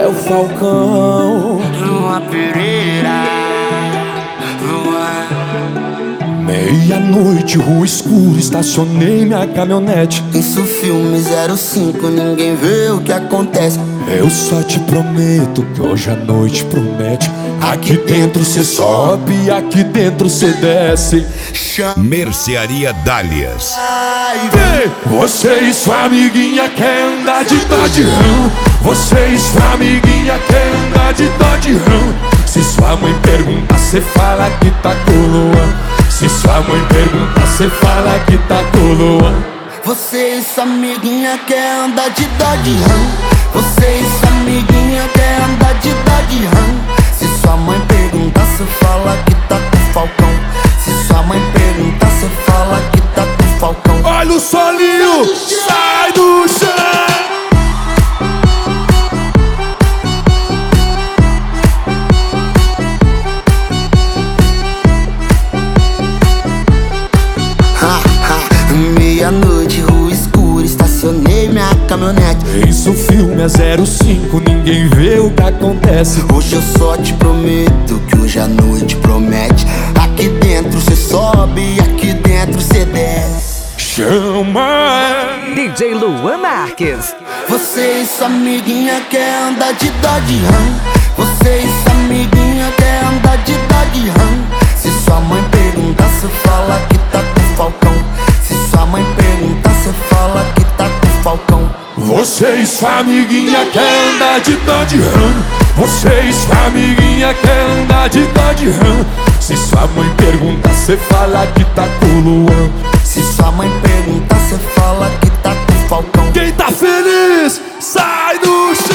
É o Falcão. Luan Pereira, Luan. Meia-noite, rua escura, estacionei minha caminhonete. Isso filme 05, ninguém vê o que acontece. Eu só te prometo que hoje a noite promete. Aqui dentro cê sobe, aqui dentro cê desce. Mercearia Dálias. Ei, você e sua amiguinha quer andar de Dodge Ram. Você e sua amiguinha quer andar de Dodge Ram. Se sua mãe perguntar, cê fala que tá com o Luan. Se sua mãe perguntar, cê fala que tá com o Luan. Você e sua amiguinha quer andar de Dodge Ram. Você e sua amiguinha quer andar de Dodge Ram. Se sua mãe perguntar, cê fala que tá com o Falcão. Se sua mãe perguntar, cê fala que tá com o Falcão. Olha o solinho, sai do chão. Meia-noite, rua escura, estacionei minha caminhonete. Isso filme é 05, ninguém vê o que acontece. Hoje eu só te prometo que hoje a noite promete. Aqui dentro cê sobe, aqui dentro cê desce. Chama DJ Luan Marques. Você e sua amiguinha quer andar de Dodge Ram. Você e sua amiguinha quer andar de Dodge Ram. Se sua mãe perguntar, cê fala que tá com o Falcão. Se sua mãe perguntar, cê fala que tá com o Falcão. Você e sua amiguinha quer andar de Dodge Ram. Você e sua amiguinha quer andar de Dodge Ram. Se sua mãe perguntar, cê fala que tá com o Luan. Se sua mãe perguntar, cê fala que tá com o Falcão. Quem tá feliz, sai do chão.